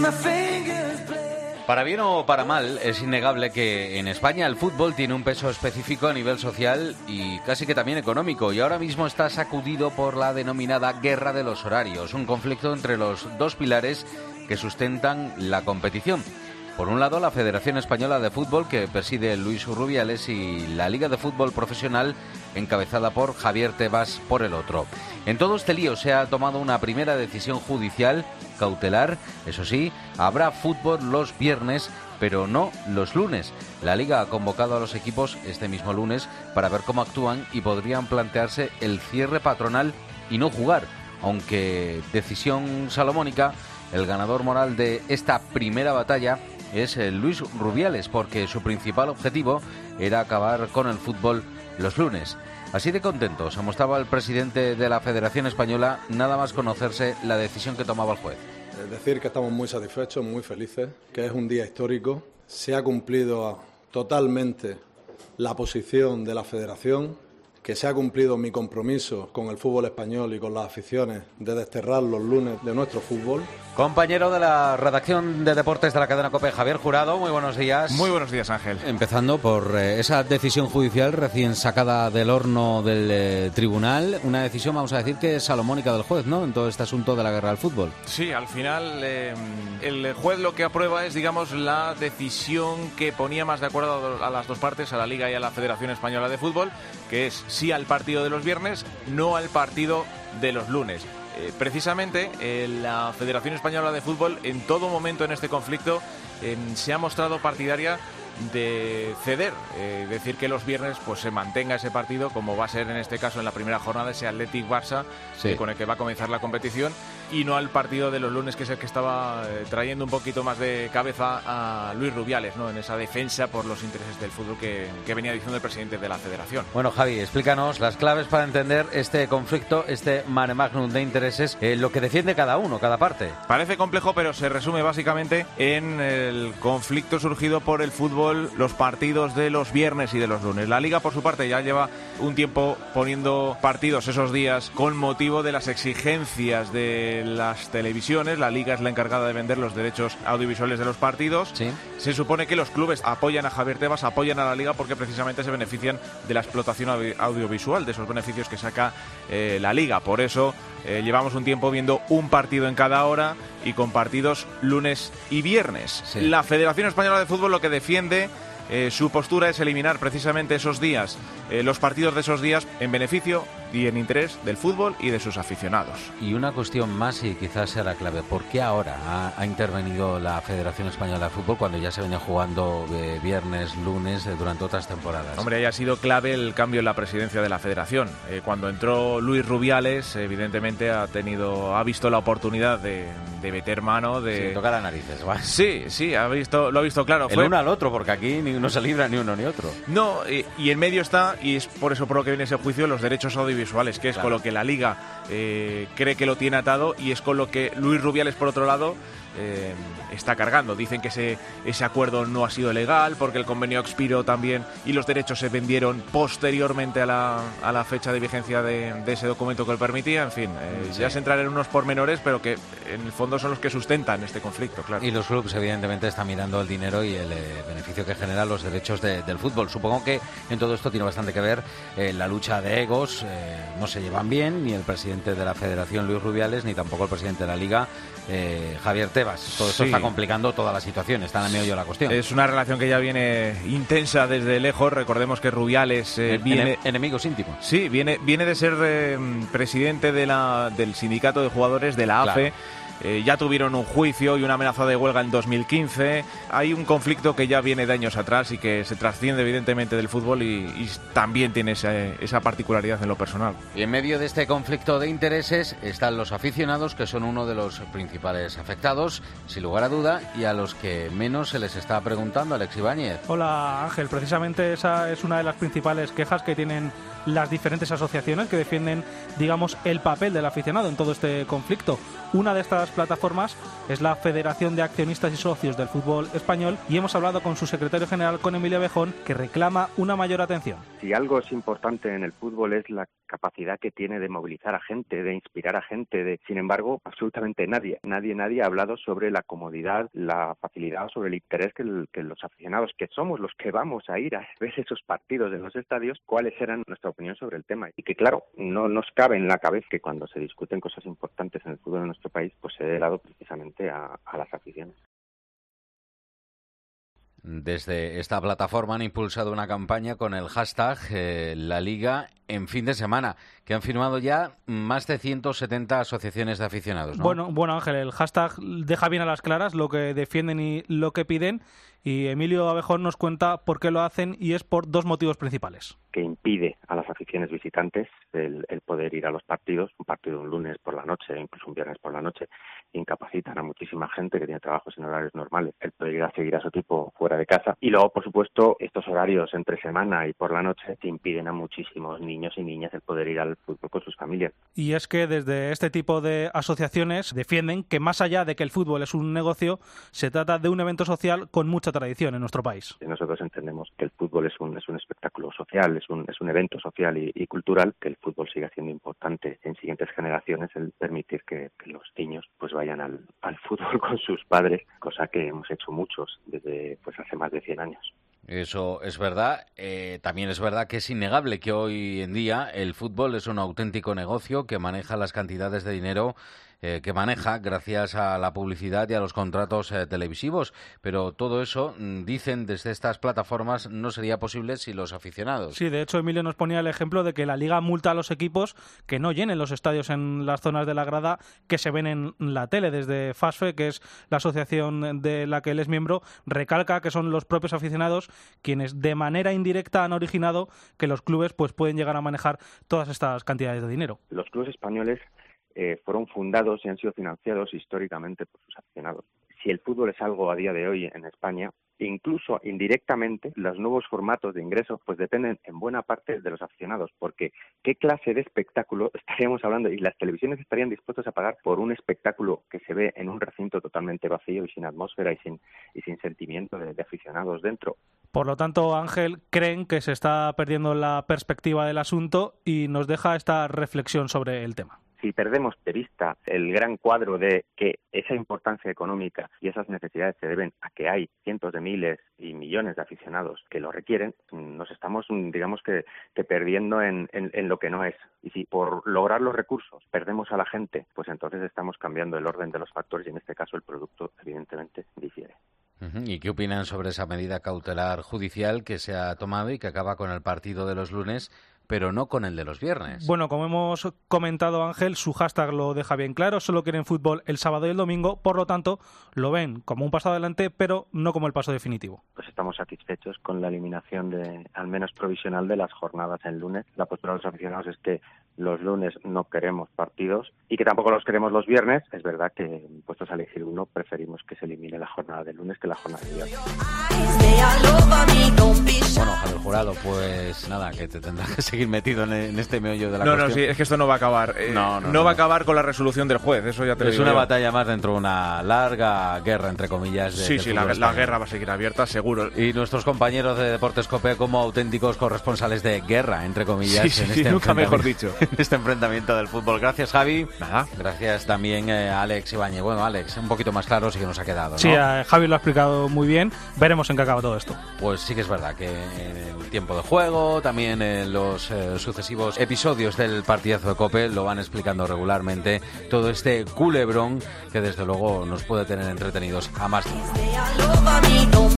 Para bien o para mal, es innegable que en España el fútbol tiene un peso específico a nivel social y casi que también económico, y ahora mismo está sacudido por la denominada guerra de los horarios, un conflicto entre los dos pilares que sustentan la competición. Por un lado, la Federación Española de Fútbol, que preside Luis Rubiales, y la Liga de Fútbol Profesional, encabezada por Javier Tebas, por el otro. En todo este lío se ha tomado una primera decisión judicial, cautelar. Eso sí, habrá fútbol los viernes, pero no los lunes. La Liga ha convocado a los equipos este mismo lunes para ver cómo actúan y podrían plantearse el cierre patronal y no jugar, aunque decisión salomónica. El ganador moral de esta primera batalla es Luis Rubiales, porque su principal objetivo era acabar con el fútbol los lunes. Así de contento se mostraba el presidente de la Federación Española nada más conocerse la decisión que tomaba el juez. Es decir, que estamos muy satisfechos, muy felices, que es un día histórico. Se ha cumplido totalmente la posición de la Federación, que se ha cumplido mi compromiso con el fútbol español y con las aficiones de desterrar los lunes de nuestro fútbol. Compañero de la redacción de deportes de la cadena COPE, Javier Jurado, muy buenos días. Muy buenos días, Ángel. Empezando por esa decisión judicial recién sacada del horno del tribunal, una decisión, vamos a decir, que es salomónica del juez, ¿no?, en todo este asunto de la guerra del fútbol. Sí, al final el juez lo que aprueba es, digamos, la decisión que ponía más de acuerdo a las dos partes, a la Liga y a la Federación Española de Fútbol, que es sí al partido de los viernes, no al partido de los lunes. Precisamente la Federación Española de Fútbol en todo momento en este conflicto se ha mostrado partidaria de ceder, decir que los viernes pues se mantenga ese partido, como va a ser en este caso en la primera jornada, ese Athletic Barça, sí, con el que va a comenzar la competición, y no al partido de los lunes, que es el que estaba trayendo un poquito más de cabeza a Luis Rubiales, ¿no?, en esa defensa por los intereses del fútbol que venía diciendo el presidente de la Federación. Bueno, Javi, explícanos las claves para entender este conflicto, este mare magnum de intereses, lo que defiende cada uno, cada parte. Parece complejo, pero se resume básicamente en el conflicto surgido por el fútbol, los partidos de los viernes y de los lunes. La Liga, por su parte, ya lleva un tiempo poniendo partidos esos días con motivo de las exigencias de las televisiones. La Liga es la encargada de vender los derechos audiovisuales de los partidos. Sí. Se supone que los clubes apoyan a Javier Tebas, apoyan a la Liga, porque precisamente se benefician de la explotación audiovisual, de esos beneficios que saca la Liga. Por eso llevamos un tiempo viendo un partido en cada hora y con partidos lunes y viernes. Sí. La Federación Española de Fútbol lo que defiende, su postura es eliminar precisamente esos días, los partidos de esos días, en beneficio y en interés del fútbol y de sus aficionados. Y una cuestión más, y quizás sea la clave: ¿por qué ahora ha intervenido la Federación Española de Fútbol cuando ya se venía jugando viernes, lunes durante otras temporadas? Hombre, ahí ha sido clave el cambio en la presidencia de la Federación. Cuando entró Luis Rubiales, evidentemente ha visto la oportunidad de meter mano, de... Sí, tocar las narices, ¿va? Sí, lo ha visto claro. El uno al otro, porque aquí no se libra ni uno ni otro. No, y en medio está, y es por eso por lo que viene ese juicio, los derechos audiovisuales, que es claro, con lo que la Liga cree que lo tiene atado, y es con lo que Luis Rubiales, por otro lado, está cargando. Dicen que ese acuerdo no ha sido legal porque el convenio expiró también y los derechos se vendieron posteriormente a la fecha de vigencia de ese documento que lo permitía. En fin, sí, ya se entrará en unos pormenores, pero que en el fondo son los que sustentan este conflicto, claro. Y los clubes evidentemente están mirando el dinero y el beneficio que generan los derechos del fútbol. Supongo que en todo esto tiene bastante que ver la lucha de egos. No se llevan bien ni el presidente de la Federación, Luis Rubiales, ni tampoco el presidente de la Liga, Javier Tebas. Todo esto está complicando toda la situación, está en el medio de la cuestión. Es una relación que ya viene intensa desde lejos. Recordemos que Rubiales viene... Enemigos íntimos. Sí, viene de ser presidente del sindicato de jugadores de la AFE. Claro. Ya tuvieron un juicio y una amenaza de huelga en 2015. Hay un conflicto que ya viene de años atrás y que se trasciende evidentemente del fútbol y también tiene esa particularidad en lo personal. Y en medio de este conflicto de intereses están los aficionados, que son uno de los principales afectados, sin lugar a duda, y a los que menos se les está preguntando. Alex Ibáñez. Hola, Ángel. Precisamente esa es una de las principales quejas que tienen las diferentes asociaciones que defienden, digamos, el papel del aficionado en todo este conflicto. Una de estas plataformas es la Federación de Accionistas y Socios del Fútbol Español, y hemos hablado con su secretario general, con Emilio Abejón, que reclama una mayor atención. Si algo es importante en el fútbol es la capacidad que tiene de movilizar a gente, de inspirar a gente. Sin embargo, absolutamente nadie ha hablado sobre la comodidad, la facilidad, sobre el interés que los aficionados, que somos los que vamos a ir a ver esos partidos en los estadios, cuáles eran nuestra opinión sobre el tema. Y que claro, no nos cabe en la cabeza que cuando se discuten cosas importantes en el fútbol de nuestro país, pues se dé lado precisamente a las aficiones. Desde esta plataforma han impulsado una campaña con el hashtag La Liga en fin de semana, que han firmado ya más de 170 asociaciones de aficionados, ¿no? Bueno, Ángel, el hashtag deja bien a las claras lo que defienden y lo que piden, y Emilio Abejón nos cuenta por qué lo hacen, y es por dos motivos principales. Que impide a las aficiones visitantes el poder ir a los partidos, un partido un lunes por la noche, incluso un viernes por la noche, incapacitan a muchísima gente que tiene trabajos en horarios normales, el poder ir a seguir a su equipo fuera de casa. Y luego, por supuesto, estos horarios entre semana y por la noche te impiden a muchísimos niños y niñas el poder ir al fútbol con sus familias. Y es que desde este tipo de asociaciones defienden que más allá de que el fútbol es un negocio, se trata de un evento social con mucha tradición en nuestro país. Nosotros entendemos que el fútbol es un espectáculo social, es un evento social y cultural, que el fútbol siga siendo importante en siguientes generaciones, el permitir que los niños pues vayan al fútbol con sus padres, cosa que hemos hecho muchos desde pues hace más de 100 años. Eso es verdad. También es verdad que es innegable que hoy en día el fútbol es un auténtico negocio que maneja las cantidades de dinero que maneja gracias a la publicidad y a los contratos televisivos. Pero todo eso, dicen desde estas plataformas, no sería posible sin los aficionados. Sí, de hecho, Emilio nos ponía el ejemplo de que la Liga multa a los equipos que no llenen los estadios en las zonas de la grada que se ven en la tele. Desde FASFE, que es la asociación de la que él es miembro, recalca que son los propios aficionados quienes de manera indirecta han originado que los clubes pues pueden llegar a manejar todas estas cantidades de dinero. Los clubes españoles fueron fundados y han sido financiados históricamente por sus aficionados. Si el fútbol es algo a día de hoy en España, incluso indirectamente, los nuevos formatos de ingreso pues dependen en buena parte de los aficionados, porque ¿qué clase de espectáculo estaríamos hablando? Y las televisiones estarían dispuestas a pagar por un espectáculo que se ve en un recinto totalmente vacío y sin atmósfera y sin sentimiento de aficionados dentro. Por lo tanto, Ángel, creen que se está perdiendo la perspectiva del asunto y nos deja esta reflexión sobre el tema. Si perdemos de vista el gran cuadro de que esa importancia económica y esas necesidades se deben a que hay cientos de miles y millones de aficionados que lo requieren, nos estamos, digamos que perdiendo en lo que no es. Y si por lograr los recursos perdemos a la gente, pues entonces estamos cambiando el orden de los factores y en este caso el producto evidentemente difiere. ¿Y qué opinan sobre esa medida cautelar judicial que se ha tomado y que acaba con el partido de los lunes, pero no con el de los viernes? Bueno, como hemos comentado, Ángel, su hashtag lo deja bien claro, solo quieren fútbol el sábado y el domingo, por lo tanto, lo ven como un paso adelante, pero no como el paso definitivo. Pues estamos satisfechos con la eliminación, al menos provisional, de las jornadas el lunes. La postura de los aficionados es que los lunes no queremos partidos y que tampoco los queremos los viernes. Es verdad que, puestos a elegir uno, preferimos que se elimine la jornada del lunes que la jornada del viernes. Bueno, Javier Jurado, pues nada, que te tendrás que seguir metido en este meollo de la cuestión. No, sí, es que esto no va a acabar. No va a acabar con la resolución del juez, eso ya te lo digo. Es una batalla más dentro de una larga guerra, entre comillas. Sí, la guerra va a seguir abierta, seguro. Y nuestros compañeros de Deportes COPE como auténticos corresponsales de guerra, entre comillas, nunca mejor dicho. En este enfrentamiento del fútbol. Gracias, Javi. Nada. Gracias también a Alex Ibáñez. Bueno, Alex, un poquito más claro sí que nos ha quedado, ¿no? Sí, Javi lo ha explicado muy bien. Veremos en qué acaba todo esto. Pues sí que es verdad que en el tiempo de juego, también en los sucesivos episodios del partidazo de COPE lo van explicando regularmente todo este culebrón que desde luego nos puede tener entretenidos a más de uno.